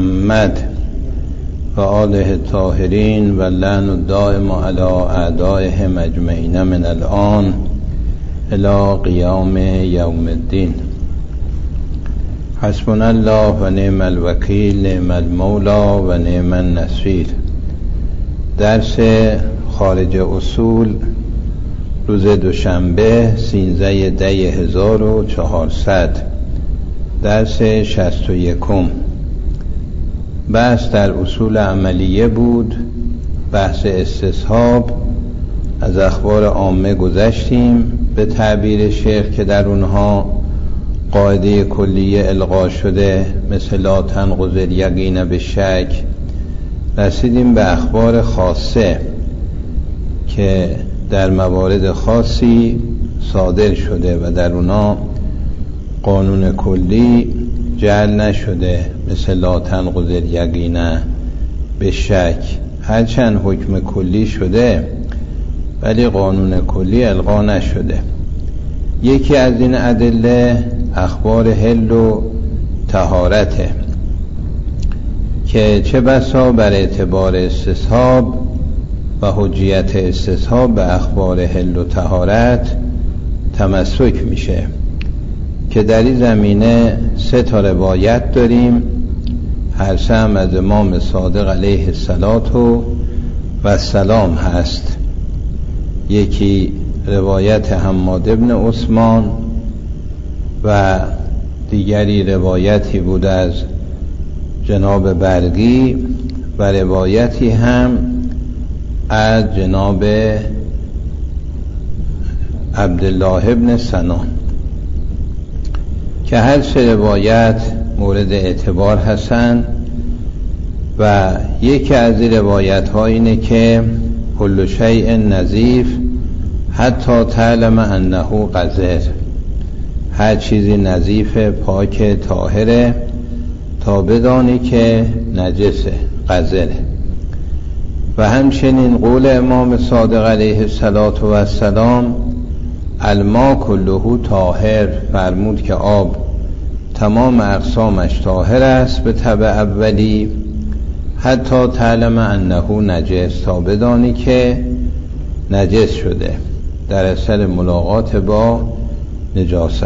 محمد و آله الطاهرین و لعن الدائم علی اعدائهم اجمعین من الآن الی قیام یوم الدین. حسبنا الله و نعم الوکیل، نعم المولا و نعم النصیر. درس خارج اصول روز دوشنبه 13/10/1400، درس 61. بحث در اصول عملیه بود، بحث استصحاب. از اخبار عامه گذشتیم به تعبیر شیخ که در اونها قاعده کلیه الغا شده، مثل لا تنقض الیقین بالشک. رسیدیم به اخبار خاصه که در موارد خاصی صادر شده و در اونا قانون کلی جعل نشده، مثل لا تنقض الیقین بالشک. هرچند حکم کلی شده ولی قانون کلی الغا نشده. یکی از این ادله اخبار حل و طهارته که چه بسا بر اعتبار استصحاب و حجیت استصحاب به اخبار حل و طهارت تمسک میشه، که در این زمینه 3 روایت داریم، هر سه هم از امام صادق علیه السلام هست. یکی روایت حماد بن عثمان و دیگری روایتی بود از جناب برقی و روایتی هم از جناب عبدالله بن سنان، که هر 3 روایت مورد اعتبار هستند. و یکی از این روایت ها اینه که کل شیء نظیف حتی تعلم انه قذر، هر چیزی نظیف، پاک، طاهره تا بدانی که نجسه، قذره. و همچنین قول امام صادق علیه السلام الماء کله طاهر، فرمود که آب تمام اقسامش طاهر است به طبع اولی، حتی تعلم انه نجس، تا بدانی که نجس شده در اثر ملاقات با نجاست.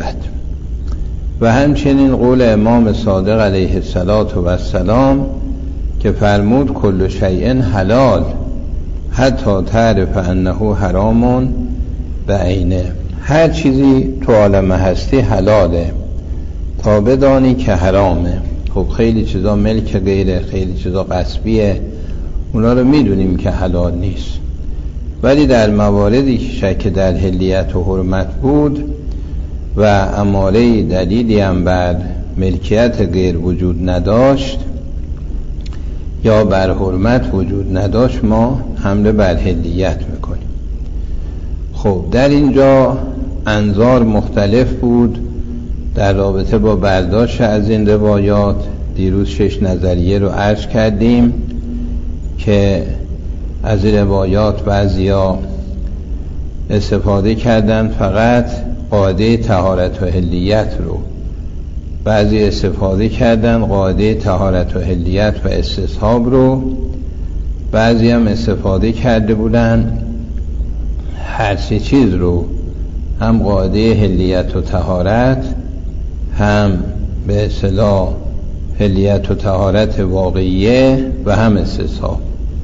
و همچنین قول امام صادق علیه السلام که فرمود کل شیء حلال حتی تعرف انه حرام بعینه، هر چیزی تو عالم هستی حلاله تا بدانی که حرامه. خب خیلی چیزا ملک غیره، خیلی چیزا غصبیه، اونا رو میدونیم که حلال نیست، ولی در مواردی که شک در حلیت و حرمت بود و اماره دلیلی هم بر ملکیت غیر وجود نداشت یا بر حرمت وجود نداشت، ما حمله بر حلیت میکنیم. خب در اینجا انظار مختلف بود در رابطه با برداشت از این روایات. دیروز 6 نظریه رو عرض کردیم که از این روایات بعضیا استفاده کردن فقط قاعده طهارت و حلیت رو، بعضی استفاده کردن قاعده طهارت و حلیت و استصحاب رو، بعضی هم استفاده کرده بودن هر 3 چیز رو، هم قاعده حلیت و طهارت، هم به اصطلاح حلیت و طهارت واقعیه و هم استصحاب.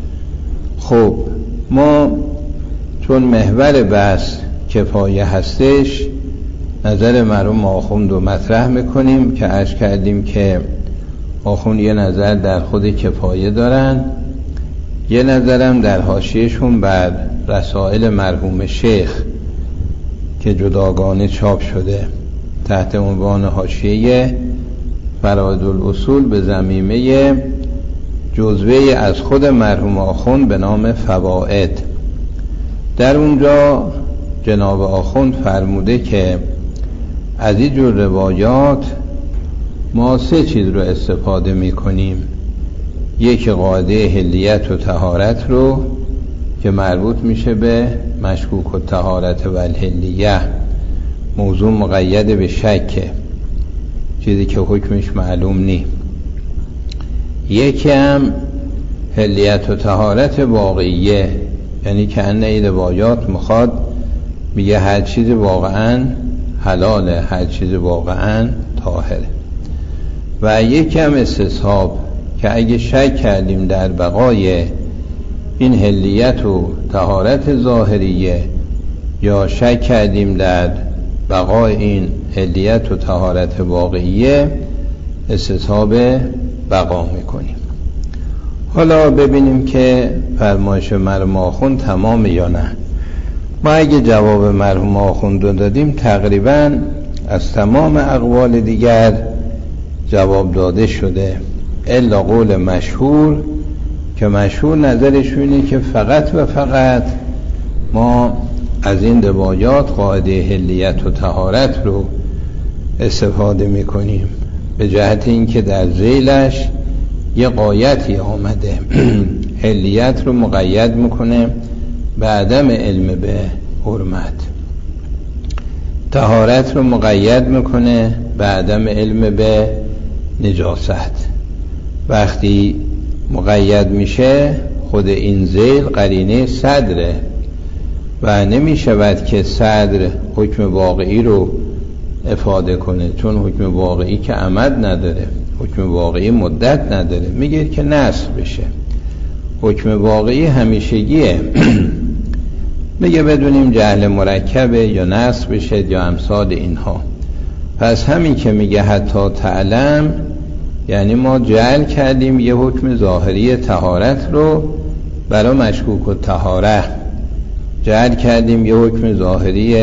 خب ما چون محور بحث کفایه هستش، نظر مرحوم آخوند رو مطرح میکنیم که عرض کردیم که آخوند یه نظر در خود کفایه دارن، یه نظرم در حاشیه‌شون بر رسائل مرحوم شیخ که جداگانه چاپ شده تحت عنوان حاشیه فرائض الاصول به ضمیمه جزوه از خود مرحوم آخوند به نام فوائد. در اونجا جناب آخوند فرموده که از این جور روایات ما 3 چیز رو استفاده میکنیم. یک قاعده حلیت و طهارت رو که مربوط میشه به مشکوک و طهارت و الحلیه، موضوع مقید به شک، چیزی که حکمش معلوم نی. یکی هم حلیت و طهارت واقعیه، یعنی که این روایات میخواد میگه هر چیز واقعا حلاله، هر چیز واقعا طاهره. و یکی هم استصحاب که اگه شک کردیم در بقای این حلیت و طهارت ظاهریه یا شک کردیم در بقای این حلیت و طهارت واقعیه، استصحاب بقا میکنیم. حالا ببینیم که فرمایش مرحوم آخوند تمام یا نه. ما اگه جواب مرحوم آخوند رو دادیم تقریبا از تمام اقوال دیگر جواب داده شده، الا قول مشهور که مشهور نظرش اینه که فقط و فقط ما از این روایات قاعده حلیت و طهارت رو استفاده میکنیم، به جهت اینکه در ذیلش یه قایتی آمده حلیت رو مقید میکنه به عدم علم به حرمت، طهارت رو مقید میکنه به عدم علم به نجاست. وقتی مقید میشه خود این ذیل قرینه صدره و نمیشود که صدر حکم واقعی رو افاده کنه، چون حکم واقعی که عمد نداره، حکم واقعی مدت نداره، میگه که نسخ بشه. حکم واقعی همیشگیه میگه بدونیم جهل مرکبه یا نسخ بشه یا امثال اینها. پس همین که میگه حتی تعلم، یعنی ما جعل کردیم یه حکم ظاهری طهارت رو برای مشکوک و طهاره، جعل کردیم یه حکم ظاهری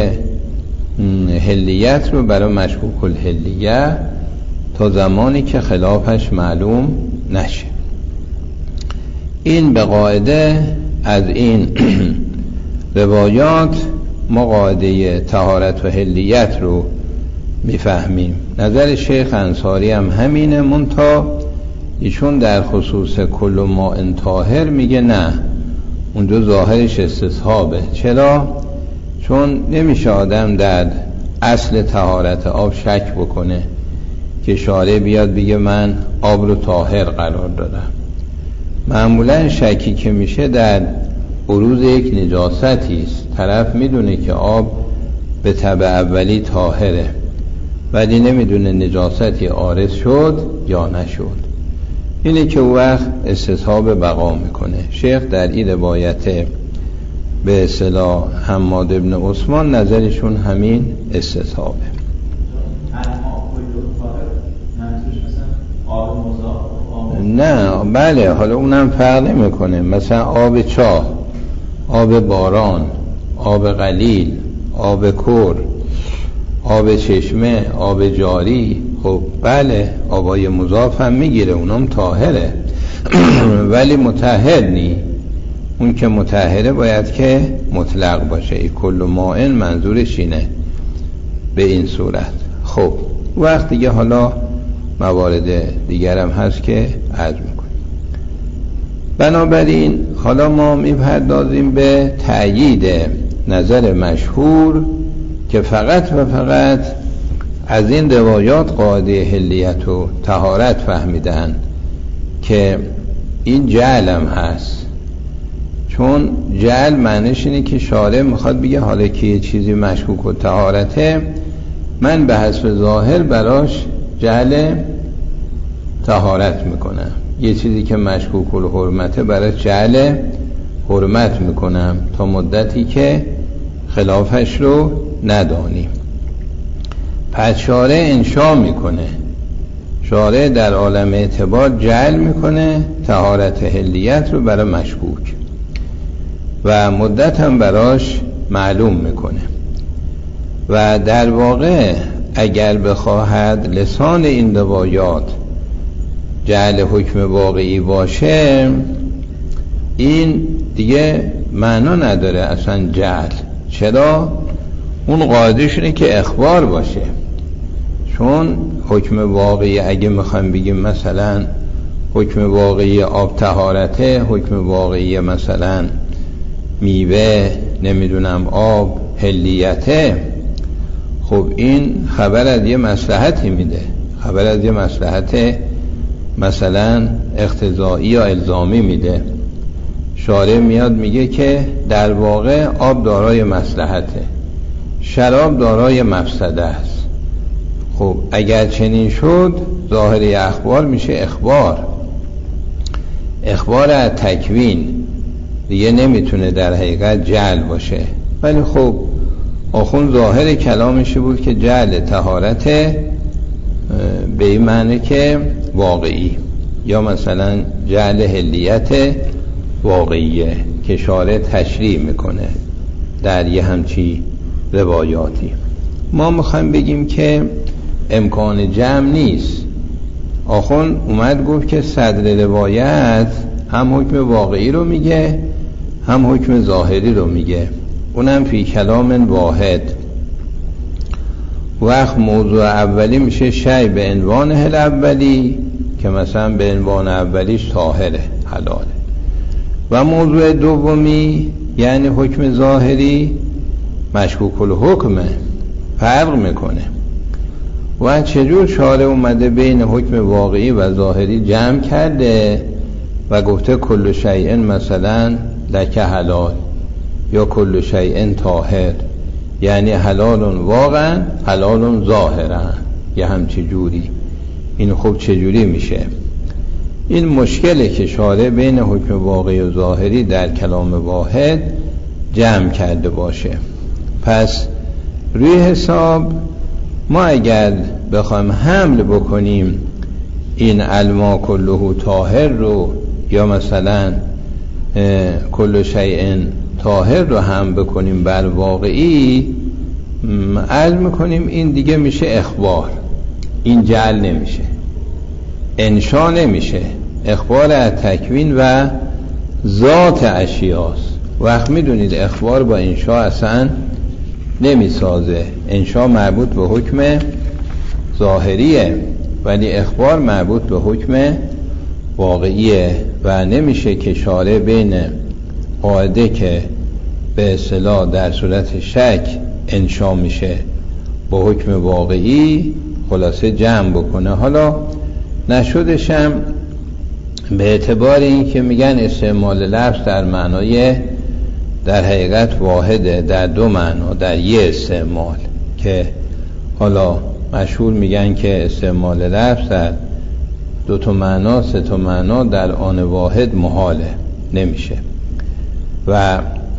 حلیت رو برای مشکوک الحلیه تا زمانی که خلافش معلوم نشه. این به قاعده از این روایات ما قاعده طهارت و حلیت رو میفهمیم. نظر شیخ انصاری هم همینه، منتها ایشون در خصوص کل ما طاهر میگه نه، اونجا ظاهرش استصحابه. چرا؟ چون نمیشه آدم در اصل طهارت آب شک بکنه که شارع بیاد بگه من آب رو طاهر قرار دادم. معمولا شکی که میشه در بروز یک نجاستی است، طرف میدونه که آب به طبع اولی طاهره ولی نمیدونه نجاستی عارض شد یا نشد، اینه که او وقت استصحاب بقا میکنه. شیخ در این روایت به اصطلاح حماد ابن عثمان نظرشون همین استصحابه. نه بله، حالا اونم فرق نمیکنه، مثلا آب چاه، آب باران، آب قلیل، آب کور، آب چشمه، آب جاری، خب بله آبای مضاف هم میگیره، اونم طاهره ولی مطهر نی. اون که مطهره باید که مطلق باشه. ای کل ماء منظورش اینه به این صورت. خب وقت دیگه حالا موارد دیگر هم هست که عرض میکنیم. بنابراین حالا ما میپردازیم به تأیید نظر مشهور که فقط و فقط از این روایات قاعده حلیت و طهارت فهمیدن که این جعل هم هست. چون جعل معنیش اینه که شارع میخواد بگه حالا که یه چیزی مشکوک و طهارته، من به حسب ظاهر براش جعل طهارت میکنم، یه چیزی که مشکوک الحرمته براش جعل حرمت میکنم تا مدتی که خلافش رو ندانیم. پس شارع انشا میکنه، شارع در عالم اعتبار جعل میکنه طهارت حلیت رو برای مشکوک و مدت هم براش معلوم میکنه. و در واقع اگر بخواهد لسان این روایات جعل حکم واقعی باشه، این دیگه معنا نداره اصلا جعل. چرا؟ اون قاعدش اینه که اخبار باشه. چون حکم واقعی اگه میخوایم بگیم مثلا حکم واقعی آب طهارته، حکم واقعی مثلا میوه نمیدونم آب حلیته، خب این خبر از یه مصلحتی میده، خبر از یه مصلحت مثلا اقتضایی یا الزامی میده. شارع میاد میگه که در واقع آب دارای مصلحته، شراب دارای مفسده است. خب اگر چنین شد ظاهر اخبار میشه اخبار از تکوین، دیگه نمیتونه در حقیقت جعل باشه. ولی خب آخون ظاهر کلامش بود که جعل طهارت به این معنی که واقعی، یا مثلا جعل حلیت واقعیه که شارع تشریح میکنه در یه همچی روایاتی. ما میخوایم بگیم که امکان جمع نیست. آخون اومد گفت که صدر روایت هم حکم واقعی رو میگه هم حکم ظاهری رو میگه، اونم فی کلام واحد. وقت موضوع اولی میشه شی به عنوان اولی که مثلا به عنوان اولیش طاهره، حلاله. و موضوع دومی یعنی حکم ظاهری مشکوک الحکمه، فرق میکنه. و چجور شارع اومده بین حکم واقعی و ظاهری جمع کرده و گفته کل شیء مثلا لک حلال یا کل شیء طاهر، یعنی حلال واقعا حلال ظاهرا، یه همچی جوری. این خب چجوری میشه؟ این مشکله که شارع بین حکم واقعی و ظاهری در کلام واحد جمع کرده باشه. پس روی حساب ما اگر بخوایم حمل بکنیم این الما کله طاهر رو یا مثلا کل شیء طاهر رو هم بکنیم بر واقعی، عرض میکنیم این دیگه میشه اخبار، این جعل نمیشه، انشا نمیشه، اخبار از تکوین و ذات اشیاست. وقت میدونید اخبار با انشا اصلا نمیسازه. انشا مربوط به حکم ظاهریه ولی اخبار مربوط به حکم واقعیه و نمیشه که شارع بین قاعده که به اصطلاح در صورت شک انشا میشه با حکم واقعی خلاصه جمع بکنه. حالا نشدشم به اعتبار این که میگن استعمال لفظ در معنای در حقیقت واحده، در دو معنا، در یه استعمال، که حالا مشهور میگن که استعمال لفظ در دو تا معنا سه تا معنا در آن واحد محاله، نمیشه. و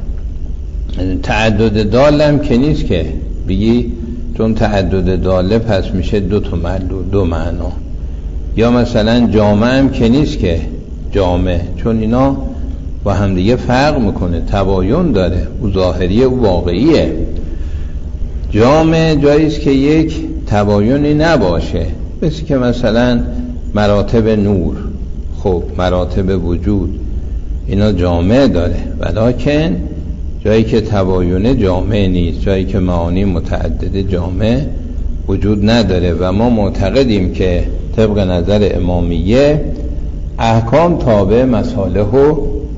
تعدد دال هم که نیست که بگی چون تعدد داله پس میشه دو تا معلول، دو معنا. یا مثلا جامع هم که نیست که جامع، چون اینا با هم دیگه فرق میکنه، تباین داره، او ظاهریه او واقعیه. جامع جاییست که یک تباینی نباشه، مثل که مثلا مراتب نور، خب مراتب وجود اینا جامع داره، ولکن جایی که تباینه جامع نیست، جایی که معانی متعدد جامع وجود نداره. و ما معتقدیم که طبق نظر امامیه احکام تابع مصالح و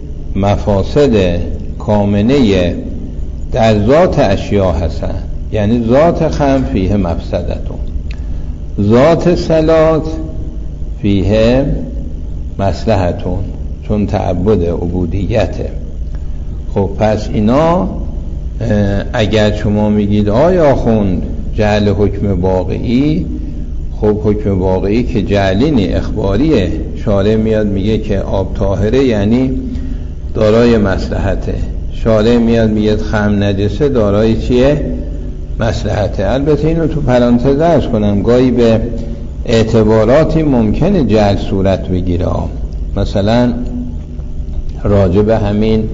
مفاسد کامنه در ذات اشیاء هستن، یعنی ذات خمر فیه مفسدتون، ذات صلات فیه مصلحتون، چون تعبد عبودیته. خب پس اینا اگر شما میگید آیا خوند جعل حکم واقعی، خب حکم واقعی که جعلینی اخباریه، شارع میاد میگه که آب طاهره یعنی دارای مصلحته، شارع میاد میگه خمر نجسه دارای چیه؟ مصلحته. البته اینو تو پرانتز عرض کنم، گاهی به اعتباراتی ممکنه جعل صورت بگیره، مثلا راجع به همین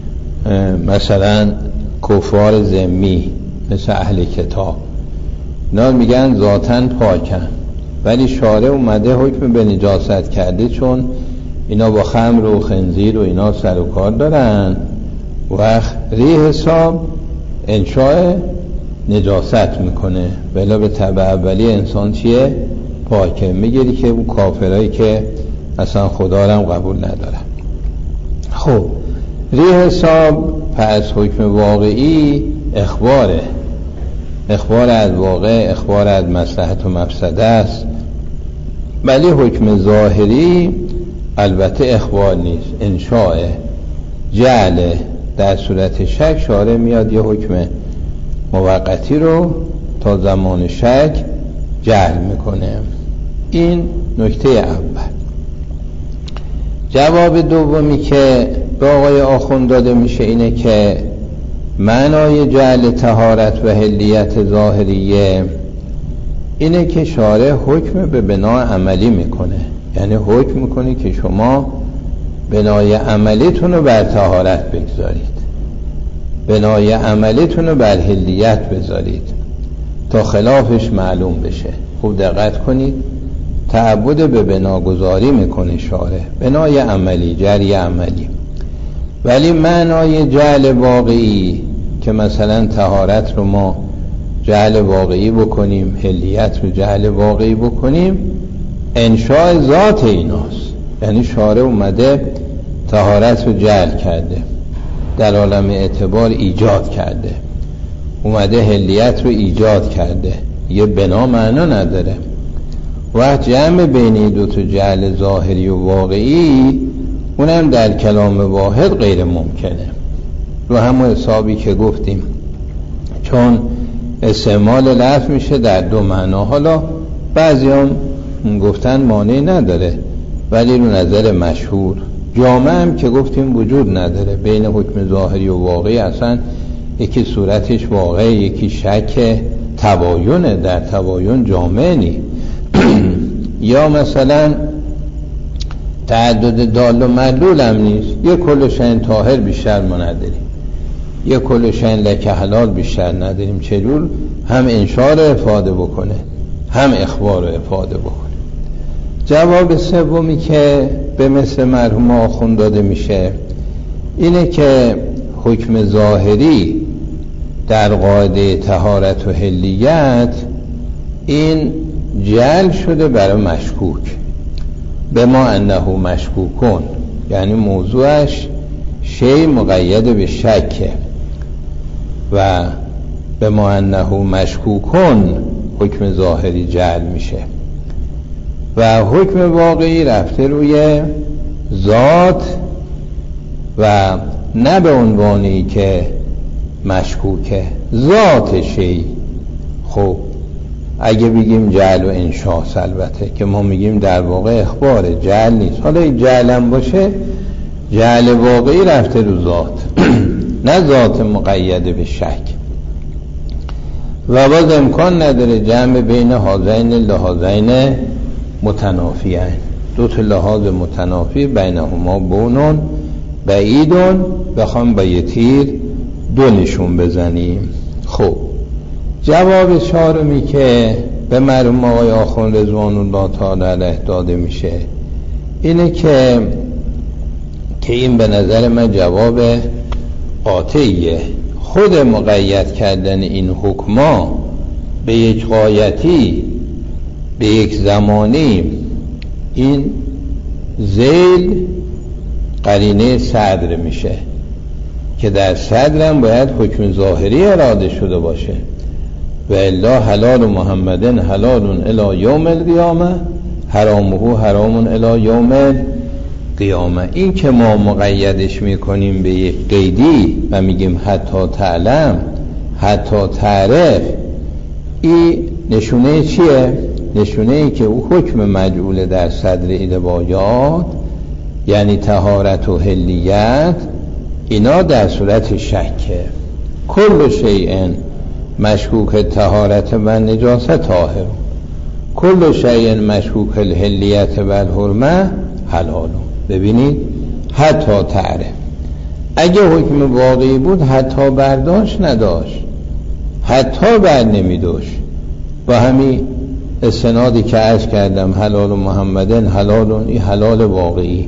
مثلا کفار ذمی مثل اهل کتاب، اینا میگن ذاتاً پاکن ولی شارع اومده حکم به نجاست کرده، چون اینا با خمر و خنزیر و اینا سر و کار دارن و ری حساب انشاء نجاست میکنه، ولی به طبع اولی انسان چیه؟ پاکه. میگیری که اون کافرایی که اصلا خدا رو هم قبول ندارن. خب ری حساب پس حکم واقعی اخباره، اخبار از واقع، اخبار از مصلحت و مفسده است. ولی حکم ظاهری البته اخبار نیست، انشاء جعل. در صورت شک شارع میاد یه حکم موقتی رو تا زمان شک جعل میکنه. این نکته اول. جواب دومی که به آقای آخوند داده میشه اینه که معنای جعل طهارت و حلیت ظاهریه اینه که شارع حکم به بنا عملی میکنه، یعنی حکم میکنه که شما بنای عملیتون رو بر طهارت بگذارید، بنای عملیتون رو بر حلیت بذارید تا خلافش معلوم بشه. خوب دقت کنید، تعبد به بناگذاری میکنه شارع، بنای عملی، جری عملی. ولی معنای جعل واقعی که مثلا طهارت رو ما جعل واقعی بکنیم، حلیت رو جعل واقعی بکنیم، انشاء ذات ایناست. یعنی شارع اومده طهارت رو جعل کرده، در عالم اعتبار ایجاد کرده، اومده حلیت رو ایجاد کرده، یه بنا معنا نداره. وقت جمع بین دو تا جعل ظاهری و واقعی اونم در کلام واحد غیر ممکنه. رو همون حسابی که گفتیم چون استعمال لفظ میشه در دو معنا. حالا بعضی هم گفتن مانعی نداره، ولی رو نظر مشهور جامع هم که گفتیم وجود نداره. بین حکم ظاهری و واقعی اصلا یکی صورتش واقعی، یکی شک تباینه، در تباین جامع نی. یا مثلا تعدد دال و مدلول هم نیست، یه کل شین طاهر بیشتر ما نداریم، یه کل شین لکه حلال بیشتر نداریم. چجور هم انشاء رو افاده بکنه هم اخبار رو افاده بکنه. جواب سومی که به مثل مرحوم آخوند داده میشه اینه که حکم ظاهری در قاعده طهارت و حلیت این جعل شده برای مشکوک، به ما انه مشکوکون، یعنی موضوعش شی مقید به شکه و به ما انه مشکوکون حکم ظاهری جعل میشه و حکم واقعی رفته روی ذات و نه به عنوانی که مشکوکه، ذات شی. خب اگه بگیم جعل و انشاس، البته که ما میگیم در واقع اخبار جعل نیست. حالا این جعل هم باشه، جعل واقعی رفته رو ذات نه ذات مقید به شک. و باز امکان نداره جمع بین هذین لحاظین متنافیین، دو تا لحاظ متنافی بینهما بونون بعیدون بخوام با یه تیر دو نشون بزنیم. خب جواب چهارمی که به مرحوم آقای آخوند رضوان الله تعالی علیه داده میشه اینه که این به نظر من جواب قاطعیه. خود مقید کردن این حکما به یک غایتی، به یک زمانی، این ذیل قرینه صدر میشه که در صدرم باید حکم ظاهری اراده شده باشه. و الا حلال محمدن حلال الی یوم القیامه حرامه حرام الی یوم القیامه. این که ما مقیدش میکنیم به یک قیدی و میگیم حتی تعلم حتی تعرف، این نشونه چیه؟ نشونه ای که او حکم مجعول در صدر ایدبایات یعنی طهارت و حلیت اینا در صورت شکه. کل شیء مشکوک طهارت و نجاست طاهر، کل شیء مشکوک الحلیت و الحرمه حلال. ببینید حتی تعرف، اگه حکم واقعی بود حتی برداشت نداشت، حتی بر نمیداشت. و همین استنادی که عرض کردم حلال محمدن حلالون، این حلال واقعی،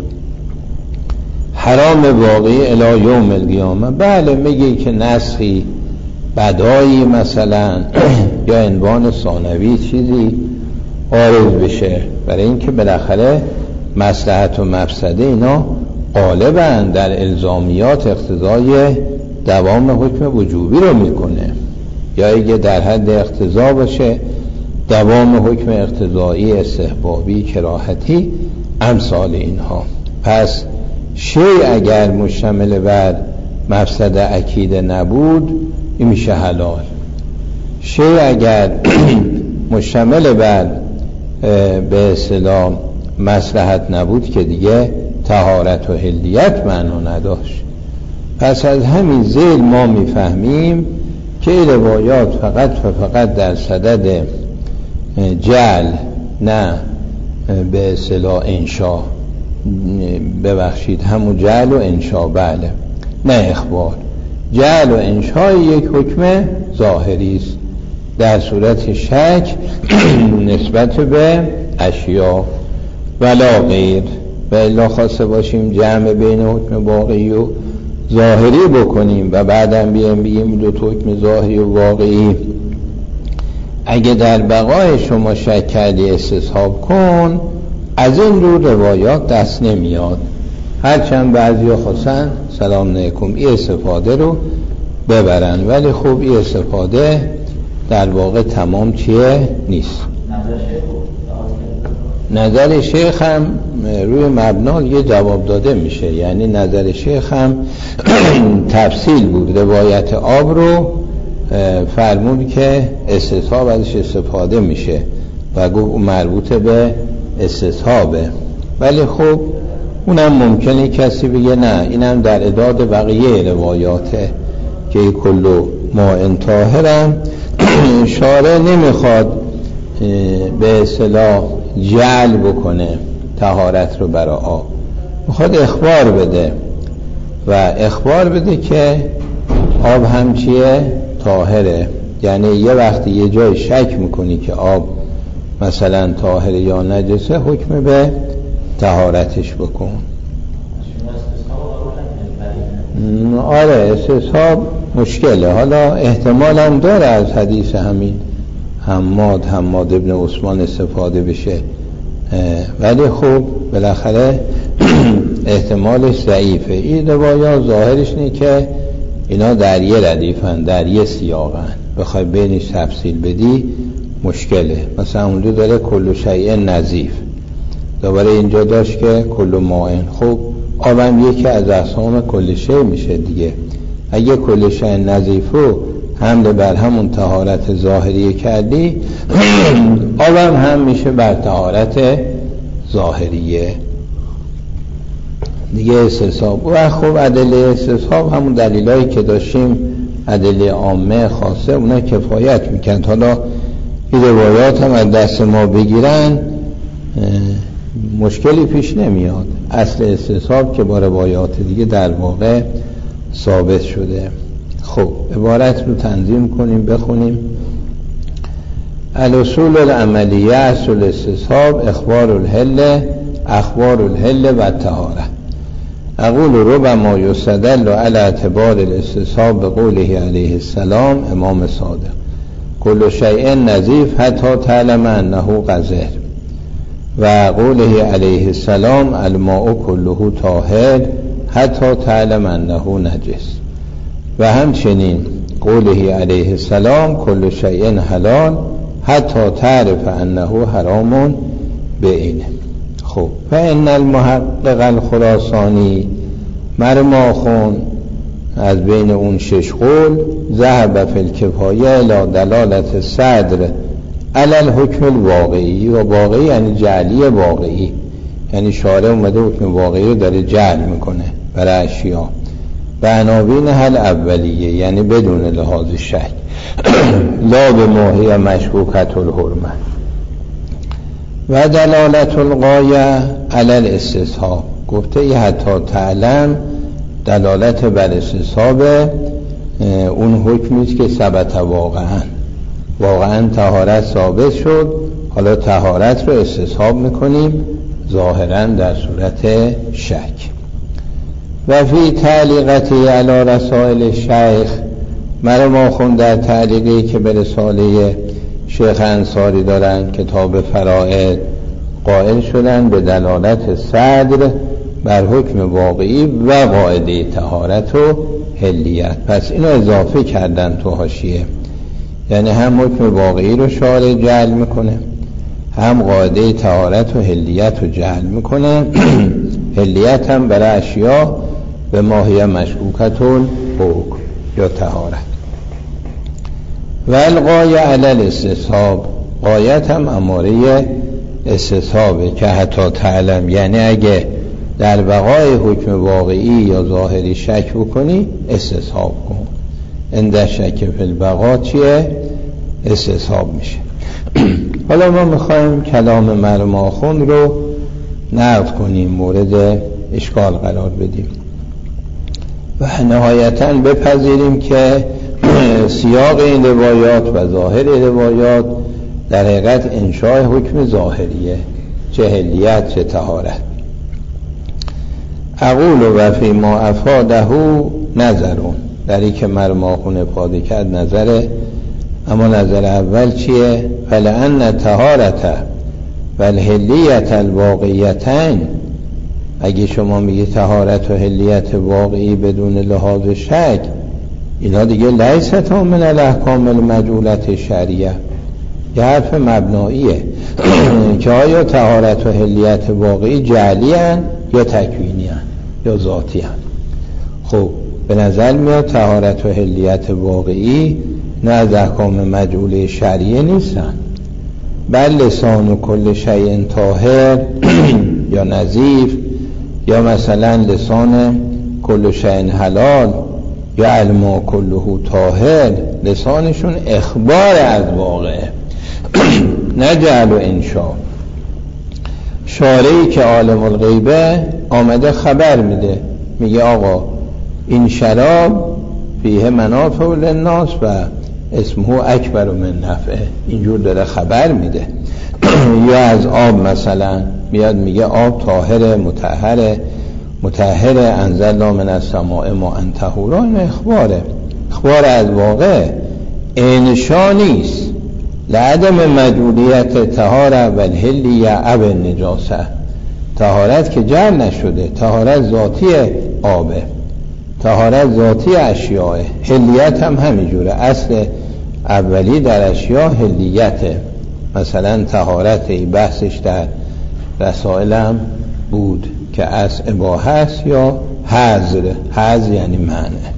حرام واقعی الی یوم القیامه. بله میگه که نسخی بدایی مثلا یا عنوان ثانوی چیزی عارض بشه، برای اینکه بالاخره مصلحت و مفسده اینا غالبا در الزامیات اقتضای دوام حکم وجوبی رو میکنه، یا اگه در حد اقتضا باشه دوام حکم اقتضایی، استحبابی، کراهتی، امثال اینها. پس شی اگر مشتمل بر مفسد عقیده نبود این میشه حلال. شی اگر مشتمل بر به اصطلاح مصلحت نبود که دیگه طهارت و حلیت معنا نداشت. پس از همین ذیل ما میفهمیم که روایات فقط و فقط در صدد جعل، نه به اصطلاح انشا، ببخشید همون جعل و انشا، بله، نه اخبار. جعل و انشا یک حکم ظاهری است در صورت شک نسبت به اشیا ولا غیر. و الا خواسته باشیم جمع بین حکم واقعی و ظاهری بکنیم و بعدم بگیم دو حکم ظاهری و واقعی اگه در بقای شما شک کردی استصحاب کن، از این رو روایات دست نمیاد. هرچند بعضی خواستن سلام علیکم این استفاده رو ببرن، ولی خب این استفاده در واقع تمام چیه نیست. نظر شیخ هم روی مبنا یه جواب داده میشه، یعنی نظر شیخ هم تفصیل بود. روایت آب رو فرمود که استصحاب ازش استفاده میشه و گفت مربوط به استصحابه، ولی خب اونم ممکنه کسی بگه نه اینم در اعداد بقیه روایاته که کلو ماء طاهرم. شارع نمیخواد به اصطلاح جعل بکنه طهارت رو برای آب، میخواد اخبار بده و اخبار بده که آب هم چیه؟ طاهره. یعنی یه وقتی یه جای شک میکنی که آب مثلا طاهره یا نجسه، حکم به طهارتش بکن. آره استصحاب مشکله. حالا احتمال هم داره از حدیث همین حماد ابن عثمان استفاده بشه، ولی خب بالاخره احتمالش ضعیفه. این روایات ظاهرش اینه که اینا در یه ردیفن، در یه سیاقن، بخوای بینش تفصیل بدی مشکله. مثلا اونجا داره کل شیء نظیف، دوباره اینجا داشت که کل ماء. خب آبم یکی از اقسام کل شیء میشه دیگه. اگه کل شیء نظیف رو حمل بر همون طهارت ظاهری کردی، آبم هم میشه بر طهارت ظاهریه دیگه استصحاب. و خب ادله استصحاب همون دلیلایی که داشتیم، ادله عامه خاصه، اونا کفایت میکند. حالا این روایات هم از دست ما بگیرن مشکلی پیش نمیاد. اصل استصحاب که با روایات دیگه در واقع ثابت شده. خب عبارت رو تنظیم کنیم بخونیم. الاصول العملیه اصل استصحاب اخبار الحل و الطهاره. اقول ربما یستدل علی اعتبار الاستصحاب بقوله علیه السلام امام صادق کل شیء نظیف حتی تعلم انه قذر، و قوله علیه السلام الماء کله طاهر حتی تعلم انه نجس، و همچنین قوله علیه السلام کل شیء حلال حتی تعرف انه حرام بعینه. خب فإن المحقق الخراسانی مرماخون از بین اون 6 قول ذهب فی الکفایه الی دلالت صدر علی الحکم الواقعی، و واقعی یعنی جعلی واقعی، یعنی شارع اومده حکم واقعی رو داره جعل میکنه برای اشیا و عناوین حل اولیه، یعنی بدون لحاظ شک لا به ماهی مشکوکت الحرمه. و دلالت الغایه علی الاستصحاب گفته ای حتی تعلم دلالت بر استصحاب اون حکمیست که ثبت واقعا طهارت ثابت شد، حالا طهارت رو استصحاب میکنیم ظاهرا در صورت شک. و فی تعلیقتی علی رسائل شیخ ما خون در تعلیقی که به رساله شیخ انصاری دارن کتاب فرائض قائل شدن به دلالت صدر بر حکم واقعی و قاعده طهارت و حلیت. پس اینو اضافه کردن تو حاشیه، یعنی هم حکم واقعی رو شارع جعل میکنه، هم قاعده طهارت و حلیت رو جعل میکنه حلیت هم برای اشیا به ماهی مشکوکت الحکم یا طهارت. و الغایه علی الاستصحاب، غایت هم اماره استصحابه که حتی تعلم، یعنی اگه در بقای حکم واقعی یا ظاهری شک بکنی استصحاب کن. عند شک فی البقا چیه؟ استصحاب میشه. حالا ما میخوایم کلام مرحوم آخوند رو نقد کنیم، مورد اشکال قرار بدیم و نهایتاً بپذیریم که سیاق این روایات و ظاهر روایات در حقیقت انشاء حکم ظاهریه، چه حلیت چه طهارت. اقول و فی ما افاده نظرون، در این که مرحوم آخوند افاده کرد نظره، اما نظر اول چیه؟ فلأن طهارت و الحلیت الواقعیتین، اگه شما میگی طهارت و حلیت واقعی بدون لحاظ شک، اینا دیگه لیست من الاحکام المجعولت شرعیه، یه حرف مبناییه که آیا طهارت و حلیت واقعی جعلی هن یا تکوینی هن یا ذاتی هن. خب به نظر میاد طهارت و حلیت واقعی نه از احکام مجعوله شرعیه نیستن، بل لسان کل شیء طاهر یا نظیف، یا مثلا لسان کل شیء حلال، یا علما کله طاهر، لسانشون اخبار از واقعه نه جعل و انشاء. شارعی که عالم الغیبه آمده خبر میده، میگه آقا این شراب فیه منافع للناس و اسمه اکبر من نفعه، اینجور داره خبر میده. یا از آب مثلا میاد میگه آب طاهر مطهر انزلنا من السماء ماء طهورا، این اخبار از واقع، انشا نیست. لعدم مجعولیت طهاره و الحلیه اب النجاسه، طهارت که جعل نشده، طهارت ذاتی آبه، طهارت ذاتی اشیاء، حلیت هم همینجوره. اصل اولی در اشیاء حلیته، مثلا طهارت بحثش در رسائل هم بود که از اباحه است یا حظر یعنی معنی.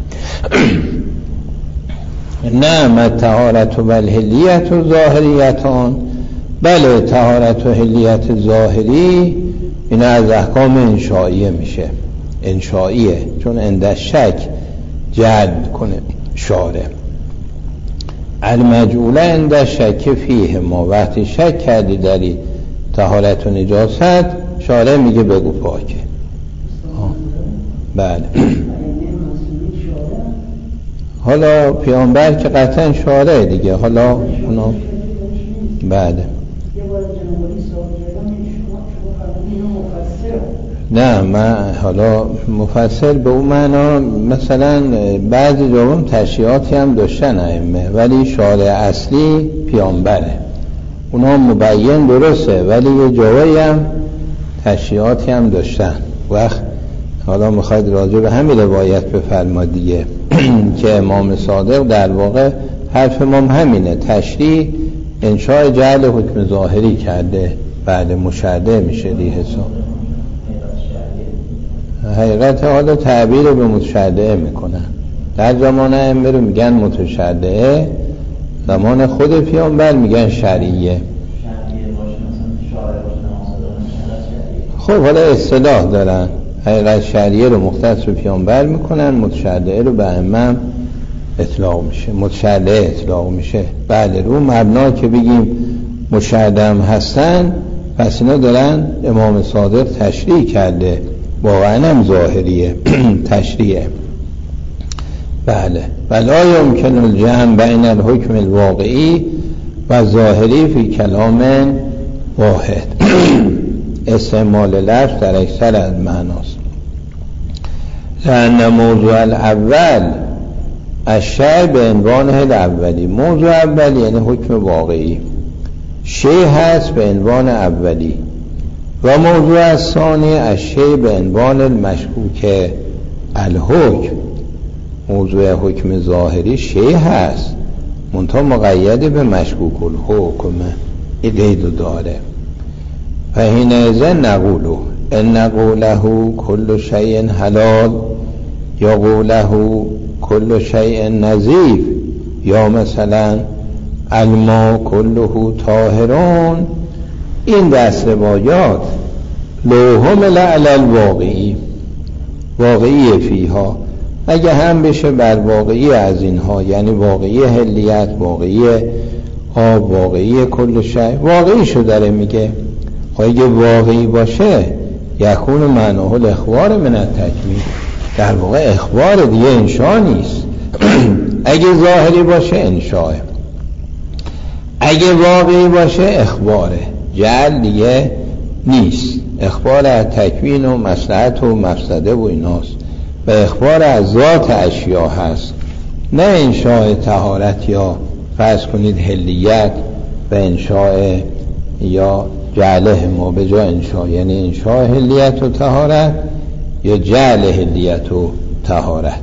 نه طهارت و الحلیت و ظاهریتان، بله طهارت و حلیت ظاهری این از احکام انشائیه میشه، انشائیه چون عند شک جعل کنه شارع. المجعوله عند شک فیه، ما وقتی شک کردی داری طهارت و نجاست، شارع میگه بگو پاکه. بله حالا پیامبر که قطعا شارع دیگه، حالا اونا بعد نه من حالا مفسر به اون معنا، مثلا بعضی جوام تشریعاتی هم داشتن ائمه، ولی شارع اصلی پیامبره، اونا مبین درسته، ولی یه جوایی هم تشریعاتی هم داشتن. وقت حالا میخواید راجع به همین روایت بفرما دیگه که امام صادق در واقع حرف امام همینه، تشریع انشاء جعل حکم ظاهری کرده، بعد مشاهده میشه دی حساب. حقیقت حالا تعبیر به متشدعه میکنن، در زمان ائمه رو میگن متشدعه، زمان خود پیامبر میگن شرعیه. خب حالا اصطلاح دارن، حقیقت شرعیه رو مختص به پیامبر میکنن، متشدعه رو به ائمه اطلاق میشه، متشدعه اطلاق میشه. بله رو مبنا که بگیم مشاهده هم هستن، پس اینا دارن امام صادق تشریع کرده، واقعا هم ظاهریه تشریعه. بله ولا یمکن الجمع بین الحکم الواقعی و ظاهری فی کلام واحد. استعمال لفظ در اکثر از معناست. لأن موضوع الاول الشیء به عنوان الاولی، موضوع اول یعنی حکم واقعی، شیء هست به عنوان اولی، و موضوع ثانی الشیء به عنوان المشکوک الحکم، موضوع حکم ظاهری شیء هست منتها مقید به مشکوک الحکم، این قید داره. فحینئذ نقول ان قوله کل شیء حلال یا قوله کل شیء نظیف یا مثلا الماء کله طاهرون، این دست روایات لو حمل علی الواقعی، واقعی فیها، اگه هم بشه بر واقعی از اینها، یعنی واقعی حلیت، واقعی آب، واقعی کل شیء، واقعیشو داره میگه. اگه واقعی باشه یکون معناه الاخبار من التکمیل، در واقع اخبار دیگه انشاء نیست. اگه ظاهری باشه انشاءه، اگه واقعی باشه اخباره، جعل دیگه نیست. اخبار از تکوین و مصلحت و مفسده و ایناست و اخبار از ذات اشیا هست، نه انشاء طهارت یا فرض کنید حلیت و انشاء یا جعله ما به جا انشاء، یعنی انشاء حلیت و طهارت یا جعل حلیت و طهارت.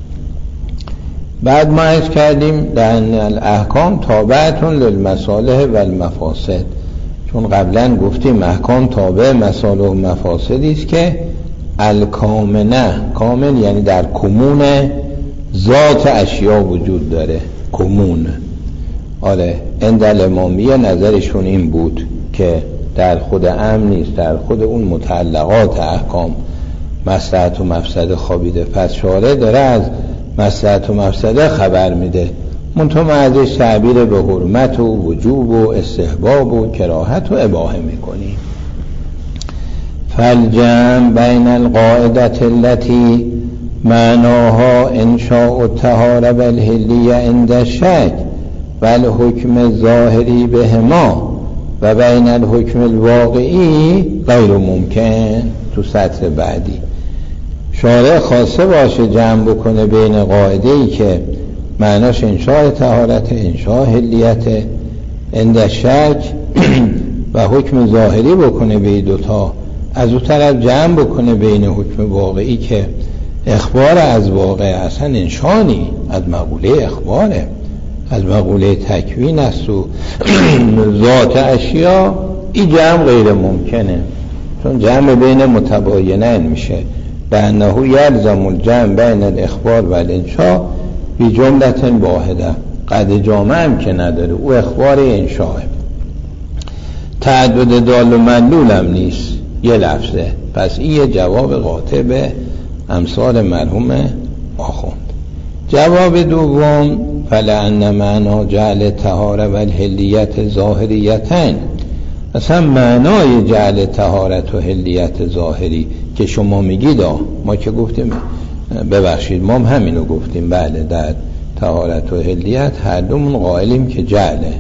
بعد ما عرض کردیم لأن الاحکام تابعتون للمصالح و المفاسد، چون قبلا گفتیم احکام تابع مصالح و مفاسدی است که الکامنه، کامل یعنی در کمون ذات اشیا وجود داره، کمون. آره عند الامامیه نظرشون این بود که در خود امر نیست، در خود اون متعلقات احکام مصلحت و مفسده خوابیده. پس شارع داره از مصلحت و مفسده خبر میده، منتها ازش تعبیر به حرمت و وجوب و استحباب و کراهت و اباحه میکنی. فالجمع بین القاعدة التي معناها انشاء الطهارة والحلیة عند الشک والحکم الظاهری بهما و بین الحکم الواقعی غیر ممکن. تو سطر بعدی شارع خاصه باشه جمع بکنه بین قاعده‌ای که معناش انشاء طهارت، انشاء حلیت عند شک و حکم ظاهری بکنه به دوتا، از اون طرف جمع بکنه بین حکم واقعی که اخبار از واقع اصلا انشانی، از مقوله اخباره، از مقوله تکوین است و ذات اشیا. این جمع غیر ممکنه، چون جمع بین متباینین میشه. لأنه یلزم الجمع بین الاخبار و الانشاء بی جملت واحده. قد جامع هم که نداره، او اخبار انشاء، تعدد دال و مدلول هم نیست، یه لفظه. پس این یه جواب قاطع به امثال مرحوم آخوند. جواب دوم فلأن معنا جعل طهاره و الحلیت ظاهریتین، اصلا معنای جعل طهارت و حلیت ظاهری که شما میگید، ما که گفتیم، ببخشید ما هم همینو گفتیم، بله در طهارت و حلیت هر دومون قائلیم که جعله.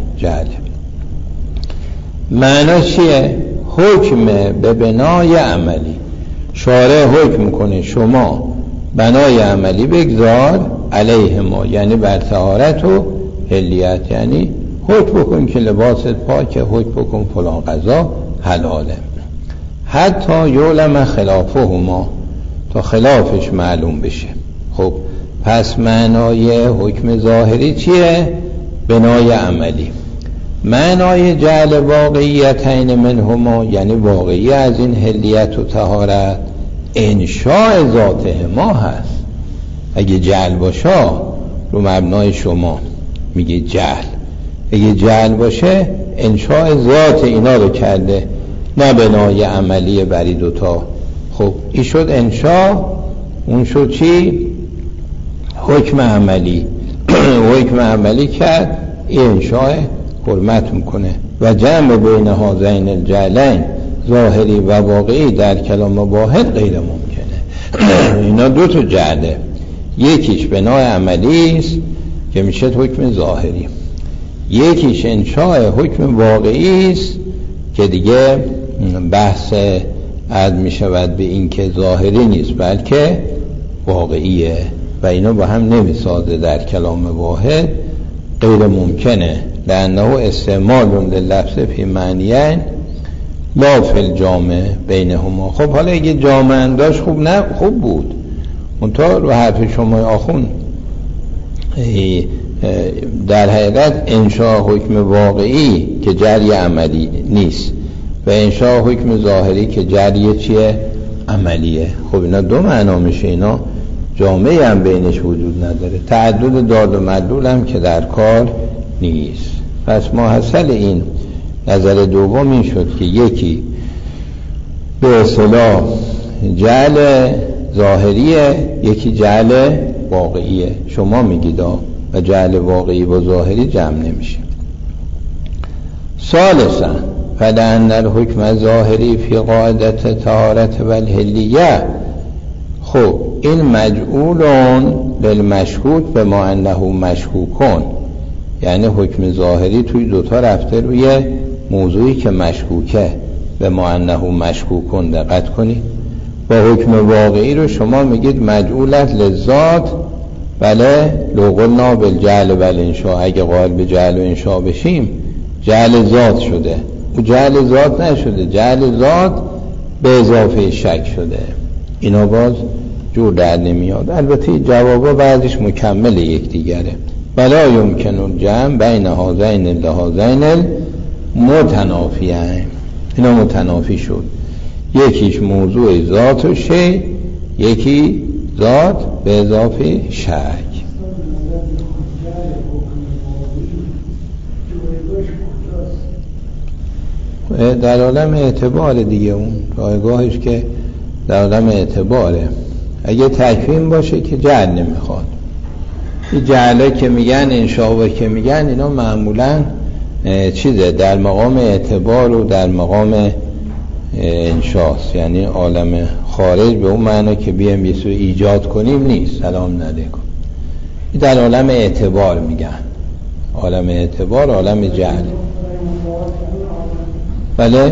معنا چیه؟ حکم به بنای عملی. شارع حکم کنه شما بنای عملی بگذار علیه ما، یعنی بر طهارت و حلیت، یعنی حکم بکن که لباست پاکه، حکم بکن فلان غذا حلاله، حتی یعلم خلافهما، تا خلافش معلوم بشه. خب پس معنای حکم ظاهری چیه؟ بنای عملی. معنای جعل واقعیتین منهما، یعنی واقعی از این حلیت و طهارت انشاء ذاته ما هست. اگه جعل باشه رو مبنای شما میگه جعل، اگه جعل باشه انشاء ذات اینا رو کرده، نه بنای عملی بری دوتا. خب این شد انشاء، اون شد چی؟ حکم عملی. حکم عملی کرد، این انشاء حرمت میکنه. و جمع بین هذین الجعلین ظاهری و واقعی در کلام واحد غیر ممکنه. اینا دو تا جعله، یکیش بنای عملی است که میشه حکم ظاهری، یکیش انشاء حکم واقعی است که دیگه بحث عد میشود به این که ظاهری نیست بلکه واقعیه و اینا با هم نمیسازه در کلام واحد، غیر ممکنه. لأنه استعمال للفظ فی معنیین لا فی الجامع بینهما. خب حالا اگه جامع داشت خوب بود، منتها رو حرف شما آخون در حقیقت انشاء حکم واقعی که جری عملی نیست و انشاء حکم ظاهری که جریه چیه؟ عملیه. خب اینا دو معنا میشه، اینا جامعه هم بینش وجود نداره، تعدد دال و مدلول هم که در کار نیست. پس ماحصل این نظر دوم این شد که یکی به اصطلاح جعل ظاهریه، یکی جعل واقعیه. شما میگید و جعل واقعی با ظاهری جمع نمیشه. ثالثا فلأن الحکم ظاهری فی قاعدت طهارت و الحلیه. خب این مجعولون للمشکوک به ما انه مشکوکون، یعنی حکم ظاهری توی دوتا رفته روی موضوعی که مشکوکه به ما انه مشکوکون. دقت کنید با حکم واقعی رو شما میگید مجعولت لذات، بله لو قلنا بالجعل والانشاء، اگه قائل به جعل و انشاء بشیم جعل ذات شده، او جعل ذات نشده، جعل ذات به اضافه شک شده. اینا باز جور در نمیاد. البته جوابا بعضیش مکمل یکدیگره. بلا یمکن الجمع بین هذین لهذین متنافیین، اینا متنافی شد. یکیش موضوع ذات و شی، یکی ذات به اضافه شک. در عالم اعتبار دیگه، اون رایگاهش که در عالم اعتباره. اگه تکوین باشه که جعل نمیخواد. این جعله که میگن انشاء که میگن اینا معمولا چیزه در مقام اعتبار و در مقام انشاست، یعنی عالم خارج به اون معنی که بیایم یه سو ایجاد کنیم نیست. سلام علیکم. این در عالم اعتبار میگن، عالم اعتبار، عالم جعل. بله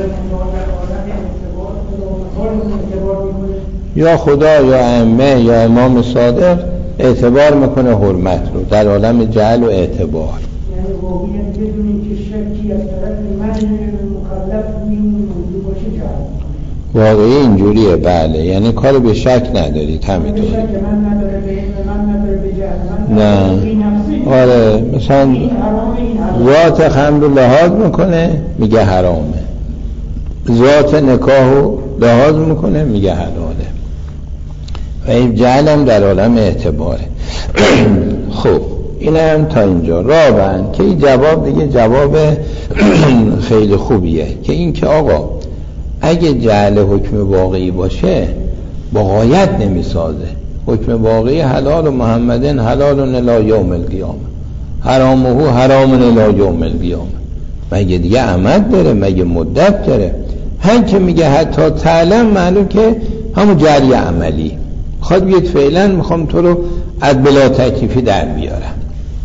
یا خدا یا ائمه یا امام صادق اعتبار میکنه حرمت رو در عالم جعل و اعتبار. یعنی واقعا بدونیم که شکی از طرف من مکلف موضوع باشه جعل. واقعی اینجوریه، بله، یعنی کار به شک ندارید همینطور. من نداره به علم، من نداره به جهل، نه آره، مثلا ذات خمر لحاظ میکنه میگه حرامه، ذات نکاحو لحاظ میکنه میگه حلاله. و این جعل هم در عالم اعتباره. خب این هم تا اینجا. رابعا که این جواب دیگه جواب خیلی خوبیه که این که آقا اگه جعل حکم واقعی باشه با غایت نمیسازه. حکم واقعی حلال و محمدن حلال الی یوم القیامه، حرامه حرام الی یوم القیامه. مگه دیگه عمد داره؟ مگه مدت داره؟ هم که میگه حتی تعلم، معلوم که همون جری عملی. خواهد بگید فعلا میخوام تو رو از بلا تکلیفی در بیارم.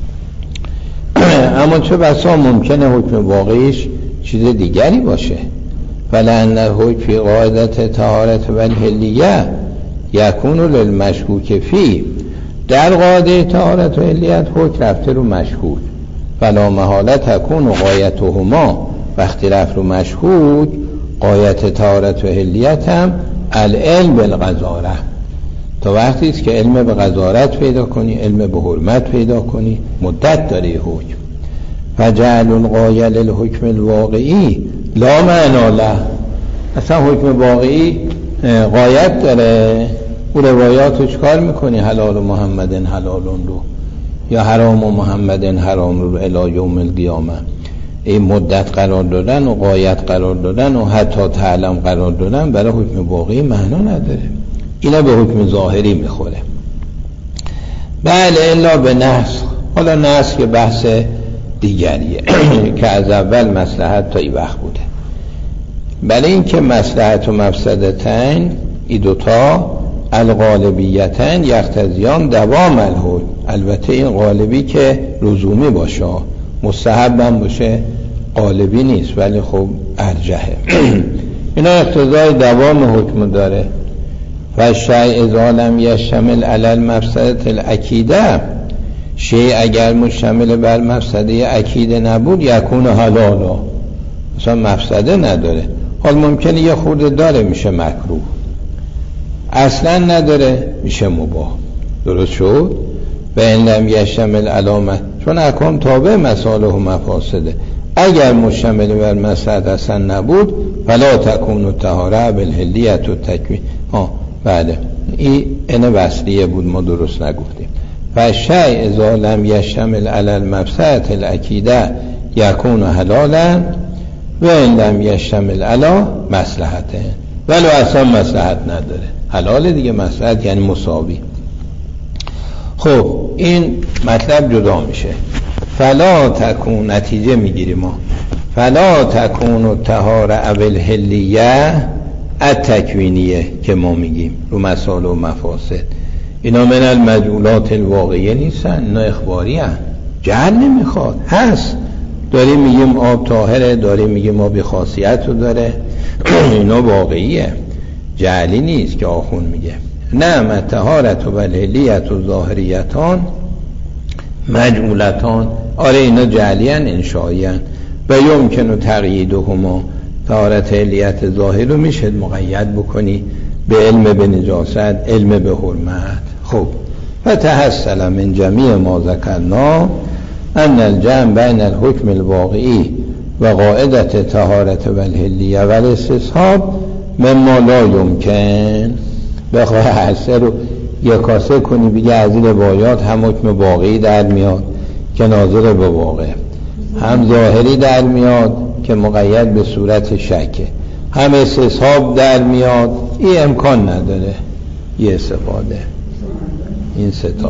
اما چه بسا ممکنه حکم واقعیش چیز دیگری باشه. فلأن الحکم فی قاعدت طهارت و الحلیه یکون للمشکوک فی. در قاعده طهارت و حلیت حکم رفته رو مشکوک، فلا محاله تکون غایتهما. وقتی رفت رو مشکوک، غایت طهارت و حلیت هم العلم بالغزاره. تا وقتی است که علم به غزارت پیدا کنی، علم به حرمت پیدا کنی، مدت داره حکم. فجعل الغایه للحکم الواقعی لا معنا له. اصلا حکم واقعی غایت داره، او روایات رو چکار میکنی؟ حلال و محمدن حلالون رو، یا حرام و محمدن حرام رو الی یوم القیامه. این مدت قرار دادن و غایت قرار دادن و حتی تعلم قرار دادن برای حکم واقعی معنا نداره. اینا به حکم ظاهری میخوره. بله الا به نسخ. حالا نسخ که بحث دیگریه که از اول مصلحت تا این وقت بوده. بله این که مصلحت و مفسدتین این دوتا الغالبیتین یقتضیان دوام الحکم. البته این غالبی که لزومی باشه، مستحب هم باشه غالبی نیست، ولی خب ارجحه. اینا اقتضای دوام حکم داره. و شیء اذا لم یشتمل علی المفسدة الاکیده، شیء اگر مشتمل بر مفسده اکیده نبود یکون حلالا، مثلا مفسده نداره، حال ممکنه یه خورده داره میشه مکروه، اصلا نداره میشه مباح. درست شد؟ و این لم یشتمل علامت، چون احکام تابع مصالح و مفاسده. اگر مشتمل بر مصلحت اصلا نبود فلا تکون الطهاره بالحلیت و تکوین. بله این وصلیه بود، ما درست نگفتیم. فالشیء اذا لم یشتمل علی المصلحة الاکیده یکون حلالا و ان لم یشتمل علی مصلحته، ولو اصلا مصلحت نداره حلال دیگه. مصلحت یعنی مساوی. خب این مطلب جدا میشه. فلا تکون، نتیجه میگیریم ما، فلا تکون الطهاره بالحلیه التکوینیه که ما میگیم رو مسائل و مفاسد. اینا من المجهولات الواقعیه نیستن، اینا اخباری هست، جهل نمیخواد، هست. داریم میگیم آب طاهره، داریم میگیم آب خاصیت رو داره، اینا واقعیه، جهلی نیست که آخون میگه. نعم الطهارة و الحلیت و ظاهریتان مجهولتان. آره اینا جعلی هن، انشایی هن. و یمکن تقییدهما، طهارت حلیت ظاهر رو میشه مقید بکنی به علم به نجاست، علم به حرمت. خب فتحصل من جمیع ما ذکرنا ان الجمع بین الحکم الواقعی و قاعدت طهارت و الحلیه و الاستصحاب مما لا یمکن. بخواه حسه رو یکاسه کنی بگه از این روایات هم حکم واقعی در میاد که ناظر به واقع، هم ظاهری در میاد که مقید به صورت شکه، هم استصحاب در میاد. این امکان نداره یه استفاده این ستا.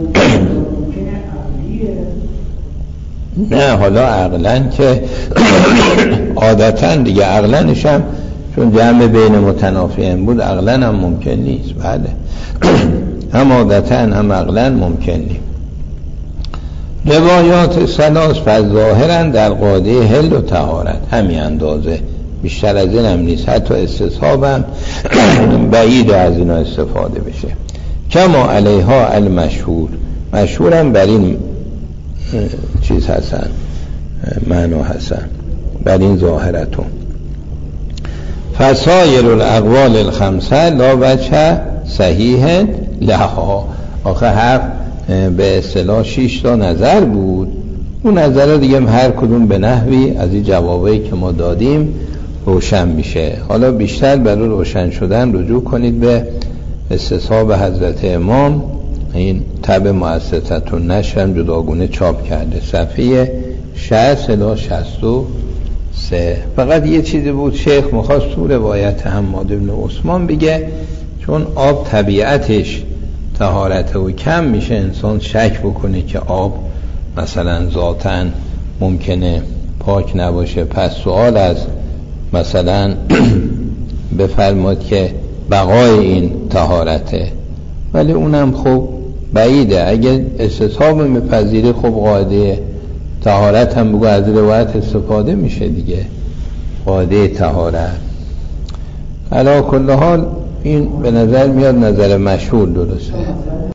نه حالا عقلاً که عادتاً دیگه عقلانش هم چون جمع بین متنافیین بود عقلاً هم ممکن نیست. بله هم عادتاً هم عقلاً ممکن نیست. روایات ثلاث فظاهراً در قاعده حل و طهارت همین اندازه، بیشتر از این هم نیست. حتی استصحاب هم بعید از اینا استفاده بشه. کما علیها المشهور، مشهورم بر این چیز هستن، معنا هستن بر این ظاهرتون. فسایر الاقوال الخمسه لا وجه صحیح لها. آخه حرف به اصطلاح 6 تا نظر بود، اون نظر دیگه هر کدوم به نحوی از این جوابایی که ما دادیم روشن میشه. حالا بیشتر برای روشن شدن رجوع کنید به استصحاب حضرت امام، این طبع مؤسسة النشر هم جداگونه چاپ کرده، صفحه 60 الی 63. فقط یه چیزی بود شیخ مخواست تو روایت حماد بن عثمان بگه، چون آب طبیعتش طهارته و کم میشه انسان شک بکنه که آب مثلا ذاتاً ممکنه پاک نباشه، پس سوال از مثلا بفرماد که بقای این طهارته، ولی اونم خب بعیده. اگه استصحاب میپذیره خب قاعده طهارت هم بگو از روایت استفاده میشه دیگه، قاعده طهارت. علی کل حال این به نظر میاد نظر مشهور درسته.